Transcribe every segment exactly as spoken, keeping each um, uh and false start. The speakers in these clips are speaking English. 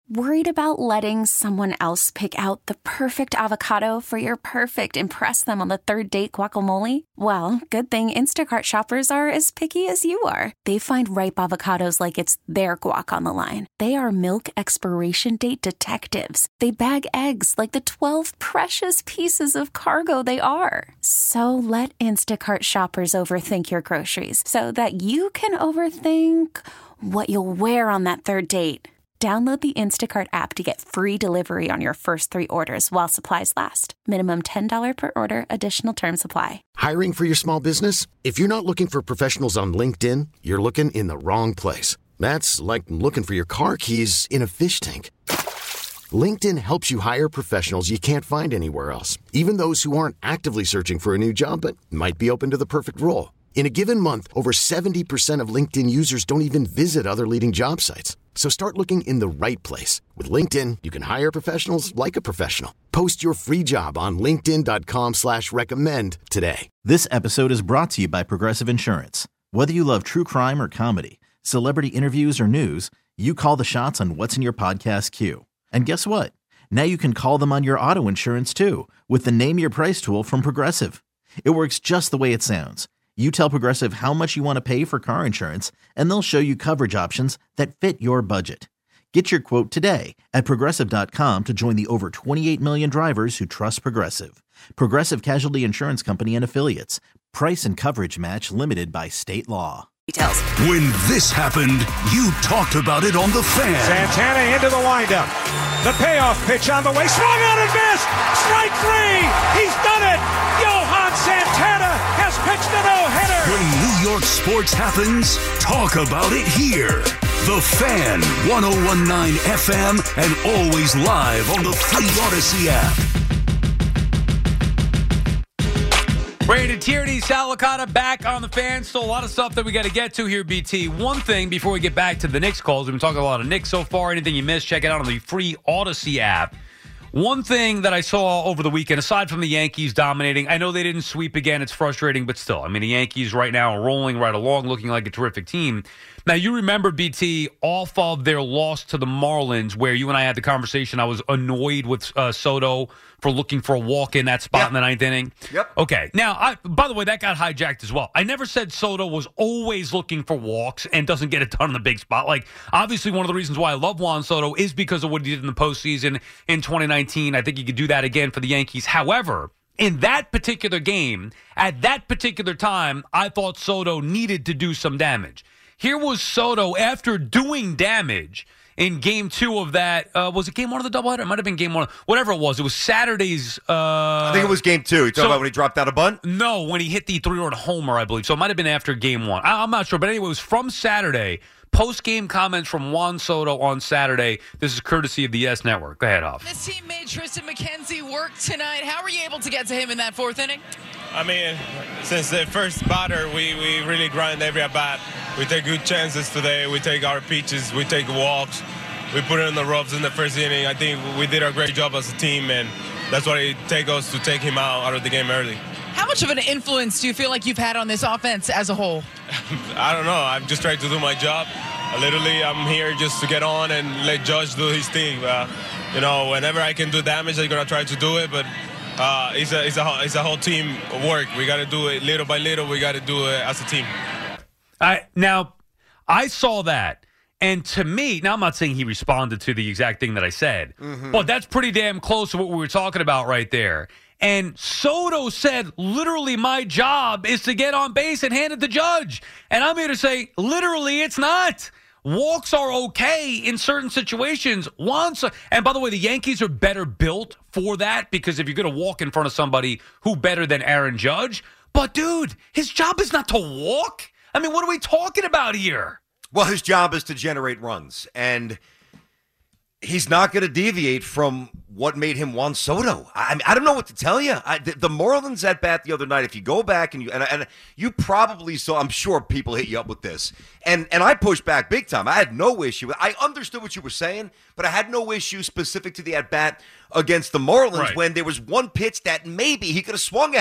Worried about letting someone else pick out the perfect avocado for your perfect impress them on the third date guacamole? Well, good thing Instacart shoppers are as picky as you are. They find ripe avocados like it's their guac on the line. They are milk expiration date detectives. They bag eggs like the twelve precious pieces of cargo they are. So let Instacart shoppers overthink your groceries so that you can overthink what you'll wear on that third date. Download the Instacart app to get free delivery on your first three orders while supplies last. Minimum ten dollars per order. Additional terms apply. Hiring for your small business? If you're not looking for professionals on LinkedIn, you're looking in the wrong place. That's like looking for your car keys in a fish tank. LinkedIn helps you hire professionals you can't find anywhere else, even those who aren't actively searching for a new job but might be open to the perfect role. In a given month, over seventy percent of LinkedIn users don't even visit other leading job sites. So start looking in the right place. With LinkedIn, you can hire professionals like a professional. Post your free job on linkedin dot com slash recommend today. This episode is brought to you by Progressive Insurance. Whether you love true crime or comedy, celebrity interviews or news, you call the shots on what's in your podcast queue. And guess what? Now you can call them on your auto insurance too with the Name Your Price tool from Progressive. It works just the way it sounds. You tell Progressive how much you want to pay for car insurance, and they'll show you coverage options that fit your budget. Get your quote today at Progressive dot com to join the over twenty-eight million drivers who trust Progressive. Progressive Casualty Insurance Company and Affiliates. Price and coverage match limited by state law. Details. When this happened, you talked about it on The Fan. Santana into the windup. The payoff pitch on the way. Swung on and missed. Strike three. He's done it. Johan Santana has pitched a no-hitter. When New York sports happens, talk about it here. The Fan, one oh one point nine F M, and always live on the free Odyssey app. Brandon Tierney, Sal Licata back on The Fan. Still a lot of stuff that we got to get to here, B T. One thing before we get back to the Knicks calls, we've been talking a lot of Knicks so far. Anything you missed, check it out on the free Odyssey app. One thing that I saw over the weekend, aside from the Yankees dominating, I know they didn't sweep again. It's frustrating, but still. I mean, the Yankees right now are rolling right along, looking like a terrific team. Now, you remember, B T, off of their loss to the Marlins, where you and I had the conversation. I was annoyed with uh, Soto for looking for a walk in that spot yep. in the ninth inning. Yep. Okay. Now, I, by the way, that got hijacked as well. I never said Soto was always looking for walks and doesn't get it done in the big spot. Like, obviously, one of the reasons why I love Juan Soto is because of what he did in the postseason in twenty nineteen. I think he could do that again for the Yankees. However, in that particular game, at that particular time, I thought Soto needed to do some damage. Here was Soto after doing damage in game two of that. Uh, was it game one of the doubleheader? It might have been game one. Whatever it was. It was Saturday's. Uh, I think it was game two. You talking so, about when he dropped out a bunt? No, when he hit the three-run homer, I believe. So it might have been after game one. I, I'm not sure. But anyway, it was from Saturday. Post-game comments from Juan Soto on Saturday. This is courtesy of the Yes Network. Go ahead, Hoff. This team made Tristan McKenzie work tonight. How were you able to get to him in that fourth inning? I mean, since the first batter, we, we really grind every at-bat. We take good chances today. We take our pitches. We take walks. We put it in the ropes in the first inning. I think we did a great job as a team, and that's what it takes us to take him out, out of the game early. How much of an influence do you feel like you've had on this offense as a whole? I don't know. I'm just trying to do my job. Literally, I'm here just to get on and let Josh do his thing. Uh, you know, whenever I can do damage, I'm going to try to do it, but uh, it's, a, it's, a, it's a whole team work. We got to do it little by little. We got to do it as a team. I, now, I saw that. And to me, now I'm not saying he responded to the exact thing that I said, mm-hmm. but that's pretty damn close to what we were talking about right there. And Soto said, literally, my job is to get on base and hand it to Judge. And I'm here to say, literally, it's not. Walks are okay in certain situations. Once, and by the way, the Yankees are better built for that because if you're going to walk in front of somebody who better than Aaron Judge. But, dude, his job is not to walk. I mean, what are we talking about here? Well, his job is to generate runs, and he's not going to deviate from what made him Juan Soto. I mean, I don't know what to tell you. I, the, the Marlins at bat the other night, if you go back and you and, and you probably saw, I'm sure people hit you up with this, and and I pushed back big time. I had no issue. I understood what you were saying, but I had no issue specific to the at bat against the Marlins right. when there was one pitch that maybe he could have swung at.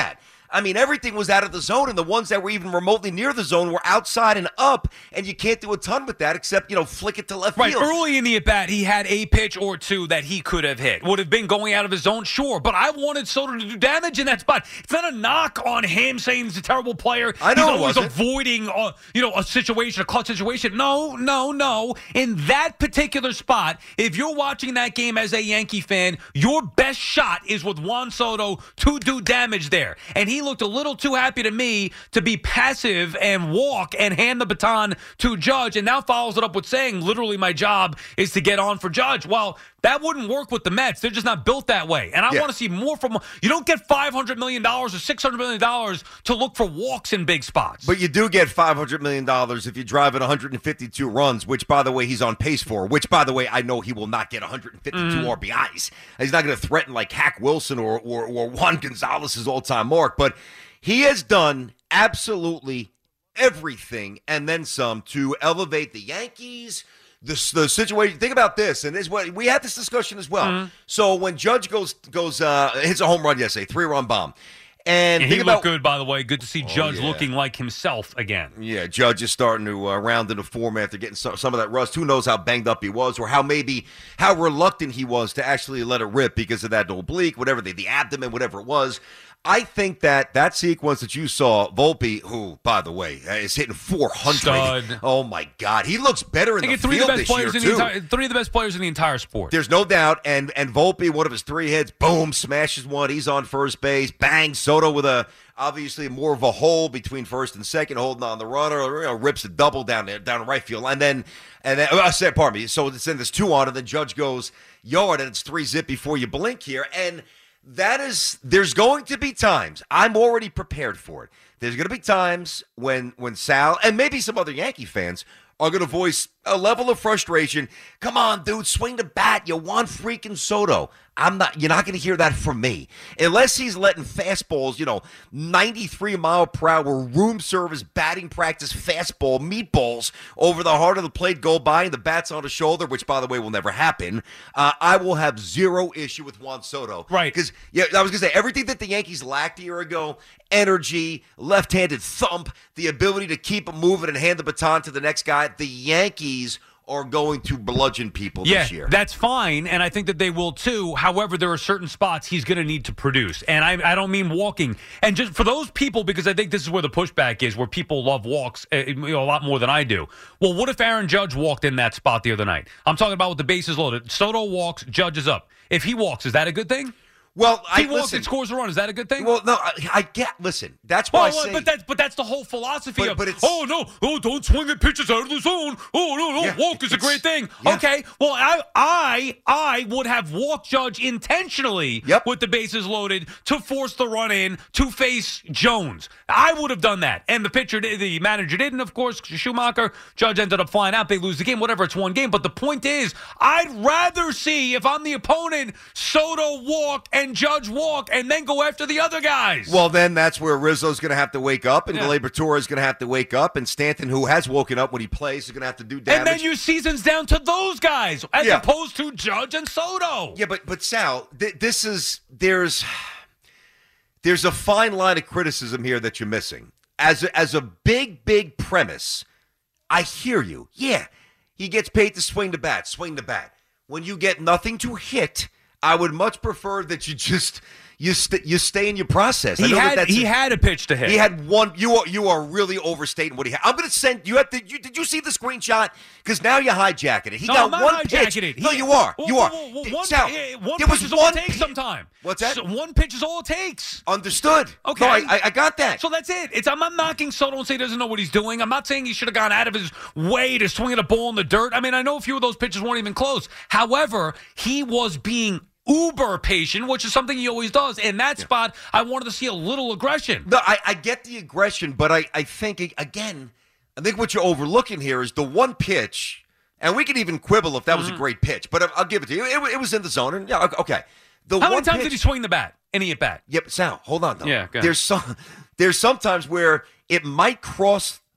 I mean, everything was out of the zone, and the ones that were even remotely near the zone were outside and up, and you can't do a ton with that except, you know, flick it to left right, field. Right, early in the at-bat, he had a pitch or two that he could have hit. Would have been going out of his zone, sure, but I wanted Soto to do damage in that spot. It's not a knock on him saying he's a terrible player. I know he's it always wasn't. avoiding, uh, you know, a situation, a clutch situation. No, no, no. In that particular spot, if you're watching that game as a Yankee fan, your best shot is with Juan Soto to do damage there. And he looked a little too happy to me to be passive and walk and hand the baton to Judge, and now follows it up with saying, literally, my job is to get on for Judge. Well, that wouldn't work with the Mets. They're just not built that way. And I yeah. want to see more from – you don't get five hundred million dollars or six hundred million dollars to look for walks in big spots. But you do get five hundred million dollars if you drive in one hundred fifty-two runs, which, by the way, he's on pace for, which, by the way, I know he will not get one hundred fifty-two mm. R B Is. He's not going to threaten like Hack Wilson or, or, or Juan Gonzalez's all-time mark. But he has done absolutely everything and then some to elevate the Yankees – The, the situation. Think about this, and this is what we had this discussion as well. Mm-hmm. So when Judge goes goes uh, hits a home run yesterday, three run bomb, and, and think he about, looked good, by the way. Good to see oh, Judge yeah. looking like himself again. Yeah, Judge is starting to uh, round into form after getting some, some of that rust. Who knows how banged up he was, or how maybe how reluctant he was to actually let it rip because of that oblique, whatever the the abdomen, whatever it was. I think that that sequence that you saw, Volpe, who, by the way, is hitting four hundred. Stud. Oh, my God. He looks better in the three field of the best this players year, in too. the entire, three of the best players in the entire sport. There's no doubt. And and Volpe, one of his three hits, boom, smashes one. He's on first base. Bang, Soto with a, obviously, more of a hole between first and second, holding on the runner. You know, rips a double down there, down right field. And then, and then I said, pardon me, so then there's two on, and then Judge goes yard, and it's three zip before you blink here. And that is, there's going to be times, I'm already prepared for it. There's going to be times when when Sal, and maybe some other Yankee fans, are going to voice a level of frustration. Come on, dude, swing the bat. You want freaking Soto. I'm not. You're not going to hear that from me unless he's letting fastballs, you know, ninety-three mile per hour room service batting practice fastball meatballs over the heart of the plate go by, and the bat's on his shoulder, which, by the way, will never happen. Uh, I will have zero issue with Juan Soto, right? Because yeah, I was going to say everything that the Yankees lacked a year ago: energy, left-handed thump, the ability to keep him moving and hand the baton to the next guy. The Yankees are going to bludgeon people yeah, this year. That's fine, and I think that they will too. However, there are certain spots he's going to need to produce, and I, I don't mean walking. And just for those people, because I think this is where the pushback is, where people love walks uh, you know, a lot more than I do. Well, what if Aaron Judge walked in that spot the other night? I'm talking about with the bases loaded. Soto walks, Judge is up. If he walks, is that a good thing? Well, he I walks listen, and scores a run. Is that a good thing? Well, no, I, I get. Listen, that's well, why I well, say. But that's but that's the whole philosophy but, of. But it's, oh no! Oh, don't swing the pitches out of the zone. Oh no! No, yeah, walk is a great thing. Yeah. Okay. Well, I I I would have walked Judge intentionally yep. with the bases loaded to force the run in to face Jones. I would have done that, and the pitcher, the manager didn't. Of course, Schumacher. Judge ended up flying out. They lose the game. Whatever. It's one game. But the point is, I'd rather see if I'm the opponent, Soto walk and Judge walk, and then go after the other guys. Well, then that's where Rizzo's going to have to wake up, and yeah. Gleyber is going to have to wake up, and Stanton, who has woken up when he plays, is going to have to do damage. And then your season's down to those guys, as yeah. opposed to Judge and Soto. Yeah, but but Sal, th- this is there's there's a fine line of criticism here that you're missing. As a, as a big big premise, I hear you. Yeah, he gets paid to swing the bat, swing the bat. When you get nothing to hit, I would much prefer that you just. You st- you stay in your process. I he know had that that's he a, had a pitch to hit. He had one. You are you are really overstating what he had. I'm going to send you. Have to. You, did you see the screenshot? Because now you're hijacking it. He no, got I'm not one hijacking pitch. It. He, no, you are. Well, you are. Well, well, one, Sal, uh, one there pitch was is all one it takes pi- sometime. What's that? So one pitch is all it takes. Understood. Okay. No, I, I got that. So that's it. It's I'm not knocking Soto and say he doesn't know what he's doing. I'm not saying he should have gone out of his way to swing at a ball in the dirt. I mean, I know a few of those pitches weren't even close. However, he was being uber patient, which is something he always does. In that yeah. spot, I wanted to see a little aggression. No, I, I get the aggression, but I, I think, again, I think what you're overlooking here is the one pitch, and we can even quibble if that mm-hmm. was a great pitch, but I'll give it to you. It, it was in the zone, and yeah, okay. The How one many times pitch, did he swing the bat? Any at bat? Yep, Sal, hold on, though. Yeah, go ahead. There's some, there's sometimes where it might cross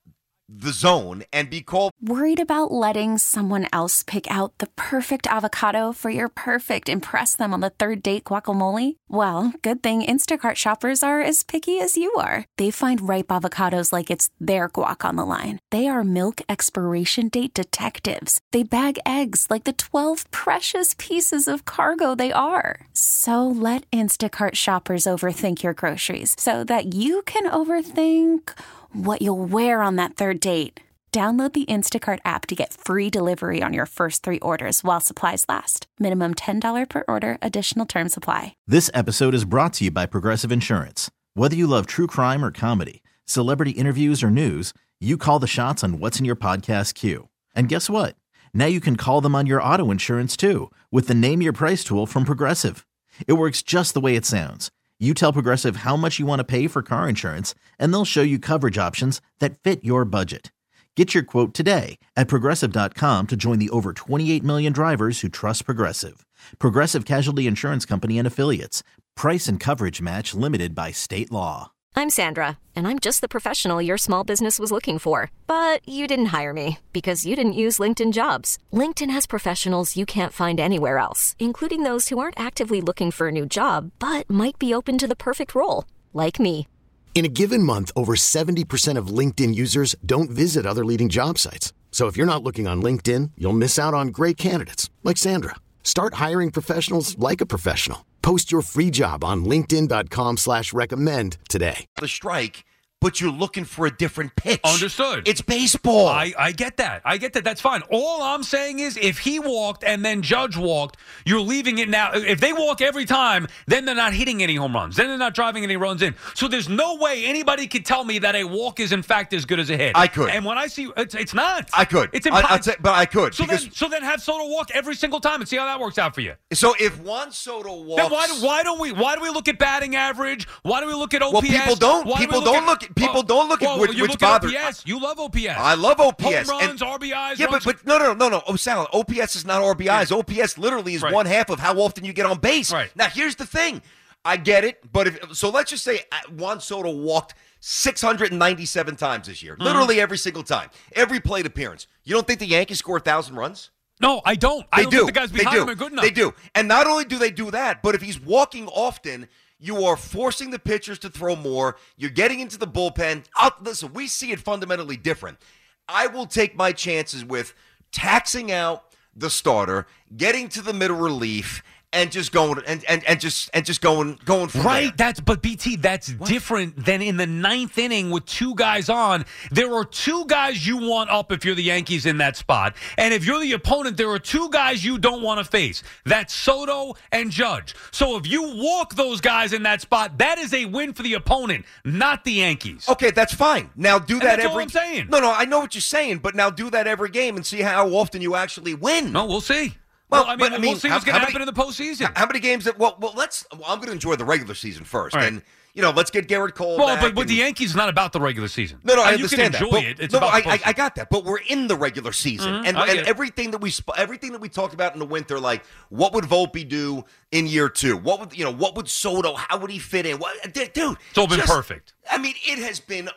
the zone and be called. Worried about letting someone else pick out the perfect avocado for your perfect impress them on the third date guacamole? Well, good thing Instacart shoppers are as picky as you are. They find ripe avocados like it's their guac on the line. They are milk expiration date detectives. They bag eggs like the twelve precious pieces of cargo they are. So let Instacart shoppers overthink your groceries so that you can overthink what you'll wear on that third date. Download the Instacart app to get free delivery on your first three orders while supplies last. Minimum ten dollars per order. Additional terms apply. This episode is brought to you by Progressive Insurance. Whether you love true crime or comedy, celebrity interviews or news, you call the shots on what's in your podcast queue. And guess what? Now you can call them on your auto insurance too with the Name Your Price tool from Progressive. It works just the way it sounds. You tell Progressive how much you want to pay for car insurance, and they'll show you coverage options that fit your budget. Get your quote today at Progressive dot com to join the over twenty-eight million drivers who trust Progressive. Progressive Casualty Insurance Company and Affiliates. Price and coverage match limited by state law. I'm Sandra, and I'm just the professional your small business was looking for. But you didn't hire me because you didn't use LinkedIn Jobs. LinkedIn has professionals you can't find anywhere else, including those who aren't actively looking for a new job, but might be open to the perfect role, like me. In a given month, over seventy percent of LinkedIn users don't visit other leading job sites. So if you're not looking on LinkedIn, you'll miss out on great candidates like Sandra. Start hiring professionals like a professional. Post your free job on linkedin dot com slash recommend today. The strike, but you're looking for a different pitch. Understood. It's baseball. I, I get that. I get that. That's fine. All I'm saying is if he walked and then Judge walked, you're leaving it now. If they walk every time, then they're not hitting any home runs. Then they're not driving any runs in. So there's no way anybody could tell me that a walk is in fact as good as a hit. I could. And when I see it's, it's not. I could. It's impossible. I, I'd say, but I could. So because, then, so then have Soto walk every single time and see how that works out for you. So if Juan Soto walks, then why, do, why don't we? Why do we look at batting average? Why do we look at O P S? Well, people don't. Why people do don't look look at, at. People well, don't look at well, which, you which look bothers. at O P S. You love O P S. I love O P S. Home runs, and, R B Is. Yeah, runs. but, but no, no, no, no. Oh, Sal, O P S is not R B Is. Yeah. O P S literally is right. one half of how often you get on base. Right. Now, here's the thing. I get it, but if so, let's just say Juan Soto walked six hundred ninety-seven times this year. Mm-hmm. Literally every single time, every plate appearance. You don't think the Yankees score a thousand runs? No, I don't. They I don't do. think the guys they behind do. him are good enough. They do. And not only do they do that, but if he's walking often, you are forcing the pitchers to throw more. You're getting into the bullpen. I'll, listen, we see it fundamentally different. I will take my chances with taxing out the starter, getting to the middle relief, and just going and, and, and just and just going going from right. there. That's but B T. That's what? different than in the ninth inning with two guys on. There are two guys you want up if you're the Yankees in that spot, and if you're the opponent, there are two guys you don't want to face. That's Soto and Judge. So if you walk those guys in that spot, that is a win for the opponent, not the Yankees. Okay, that's fine. Now do and that that's every. All I'm saying. No, no, I know what you're saying, but now do that every game and see how often you actually win. No, we'll see. Well, well, I mean, but, I mean, we'll see how, what's going to happen many, in the postseason. How many games? That, well, well, let's. Well, I'm going to enjoy the regular season first, right. and you know, let's get Garrett Cole. Well, back but with and, the Yankees, it's not about the regular season. No, no, I you understand can enjoy that. it. But, It's no, about I, the I, I got that. But we're in the regular season, mm-hmm, and, and it. everything that we everything that we talked about in the winter, like what would Volpe do in year two? What would you know? What would Soto? How would he fit in? What, dude? It's all been just, perfect. I mean, it has been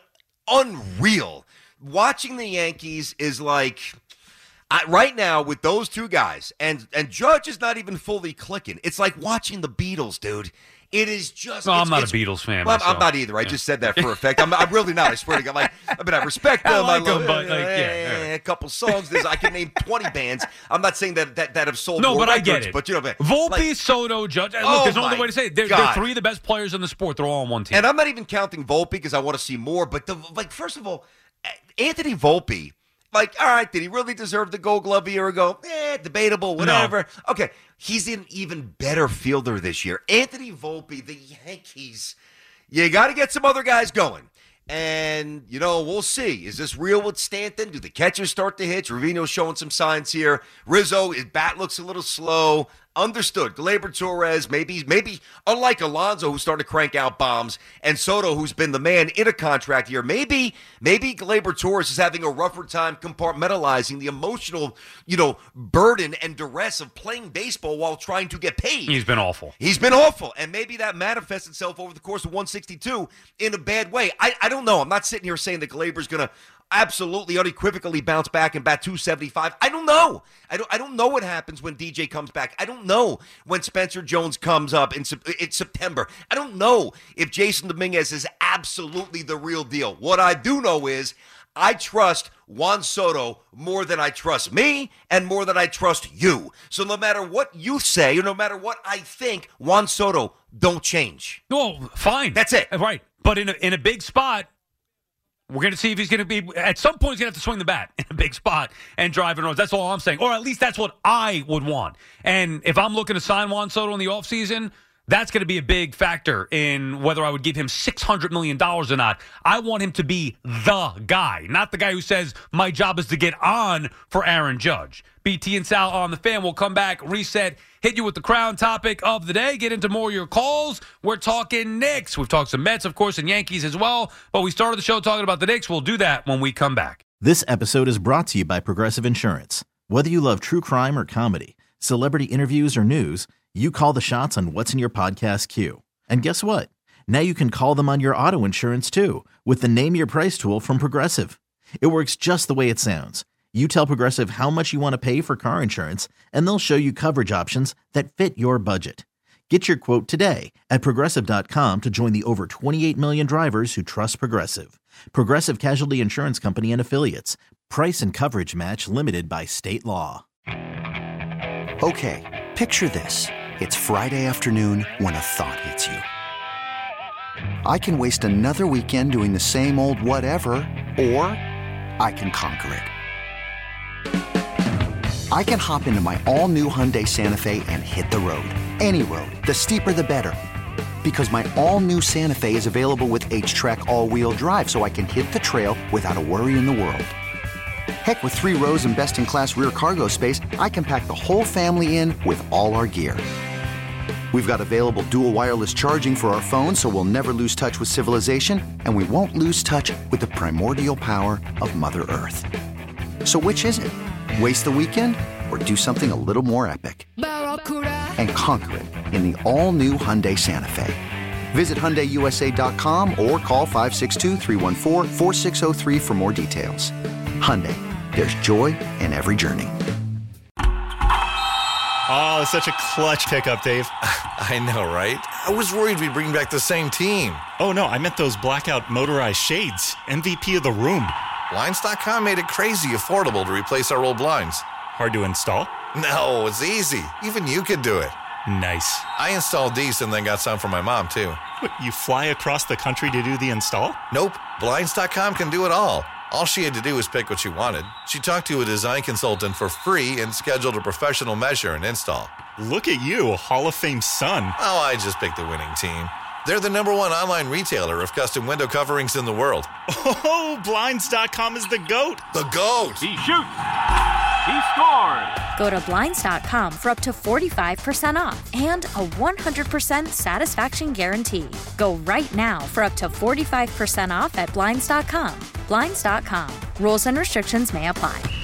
unreal. Watching the Yankees is like. I, right now, with those two guys, and and Judge is not even fully clicking. It's like watching the Beatles, dude. It is just. No, it's, I'm not it's, a Beatles fan. Well, myself. I'm not either. I yeah. just said that for effect. I'm, I'm really not. I swear to God. Like, I mean, I respect them. I like I love, them, but like, eh, yeah, yeah. a couple songs. There's, I can name twenty bands. I'm not saying that that, that have sold no, more but records, I get it. But you know, but, Volpe, like, Soto, Judge. Look, oh there's no other way to say it. They're, they're three of the best players in the sport. They're all on one team. And I'm not even counting Volpe because I want to see more. But the like, first of all, Anthony Volpe. Like, all right, did he really deserve the Gold Glove a year ago? Eh, debatable, whatever. No. Okay, he's an even better fielder this year. Anthony Volpe, the Yankees, you got to get some other guys going. And, you know, we'll see. Is this real with Stanton? Do the catchers start to hit? Trevino's showing some signs here. Rizzo, his bat looks a little slow. Understood. Gleyber Torres, maybe, maybe unlike Alonso, who started to crank out bombs, and Soto, who's been the man in a contract year, maybe, maybe Gleyber Torres is having a rougher time compartmentalizing the emotional, you know, burden and duress of playing baseball while trying to get paid. He's been awful. He's been awful, and maybe that manifests itself over the course of one sixty-two in a bad way. I, I don't know. I'm not sitting here saying that Gleyber's going to. absolutely unequivocally bounce back and bat two seventy-five? I don't know. I don't I don't know what happens when D J comes back. I don't know when Spencer Jones comes up in, in September. I don't know if Jason Dominguez is absolutely the real deal. What I do know is I trust Juan Soto more than I trust me and more than I trust you. So no matter what you say or no matter what I think, Juan Soto don't change. Well, fine. That's it. Right. But in a, in a big spot, we're going to see if he's going to be, at some point, he's going to have to swing the bat in a big spot and drive in rows. That's all I'm saying. Or at least that's what I would want. And if I'm looking to sign Juan Soto in the offseason, that's going to be a big factor in whether I would give him six hundred million dollars or not. I want him to be the guy, not the guy who says, my job is to get on for Aaron Judge. B T and Sal on the Fan. We'll come back, reset, hit you with the crown topic of the day, get into more of your calls. We're talking Knicks. We've talked some Mets, of course, and Yankees as well. But we started the show talking about the Knicks. We'll do that when we come back. This episode is brought to you by Progressive Insurance. Whether you love true crime or comedy, celebrity interviews or news, you call the shots on what's in your podcast queue. And guess what? Now you can call them on your auto insurance too with the Name Your Price tool from Progressive. It works just the way it sounds. You tell Progressive how much you want to pay for car insurance, and they'll show you coverage options that fit your budget. Get your quote today at Progressive dot com to join the over twenty-eight million drivers who trust Progressive. Progressive Casualty Insurance Company and Affiliates. Price and coverage match limited by state law. Okay, picture this. It's Friday afternoon when a thought hits you. I can waste another weekend doing the same old whatever, or I can conquer it. I can hop into my all-new Hyundai Santa Fe and hit the road. Any road. The steeper, the better. Because my all-new Santa Fe is available with H-Track all-wheel drive, so I can hit the trail without a worry in the world. Heck, with three rows and best-in-class rear cargo space, I can pack the whole family in with all our gear. We've got available dual wireless charging for our phones, so we'll never lose touch with civilization, and we won't lose touch with the primordial power of Mother Earth. So which is it? Waste the weekend or do something a little more epic? And conquer it in the all-new Hyundai Santa Fe. Visit Hyundai U S A dot com or call five six two, three one four, four six zero three for more details. Hyundai, there's joy in every journey. Oh, it's such a clutch pickup, Dave. I know, right? I was worried we'd bring back the same team. Oh, no, I meant those blackout motorized shades. M V P of the room. Blinds dot com made it crazy affordable to replace our old blinds. Hard to install? No, it's easy. Even you could do it. Nice. I installed these and then got some for my mom, too. What, you fly across the country to do the install? Nope. Blinds dot com can do it all. All she had to do was pick what she wanted. She talked to a design consultant for free and scheduled a professional measure and install. Look at you, Hall of Fame son. Oh, I just picked the winning team. They're the number one online retailer of custom window coverings in the world. Oh, Blinds dot com is the GOAT. The GOAT. He shoots. He scores. Go to Blinds dot com for up to forty-five percent off and a one hundred percent satisfaction guarantee. Go right now for up to forty-five percent off at Blinds dot com. Blinds dot com. Rules and restrictions may apply.